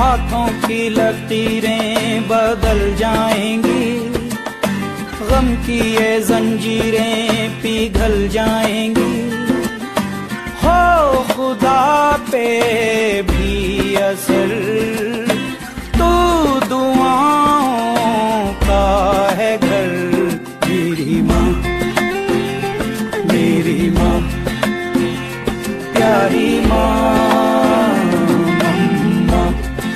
हाथों की लकीरें बदल जाएंगी, गम की ये जंजीरें पिघल जाएंगी। हो खुदा पे भी असर तू दुआओं का है घर। मेरी माँ, मेरी माँ, प्यारी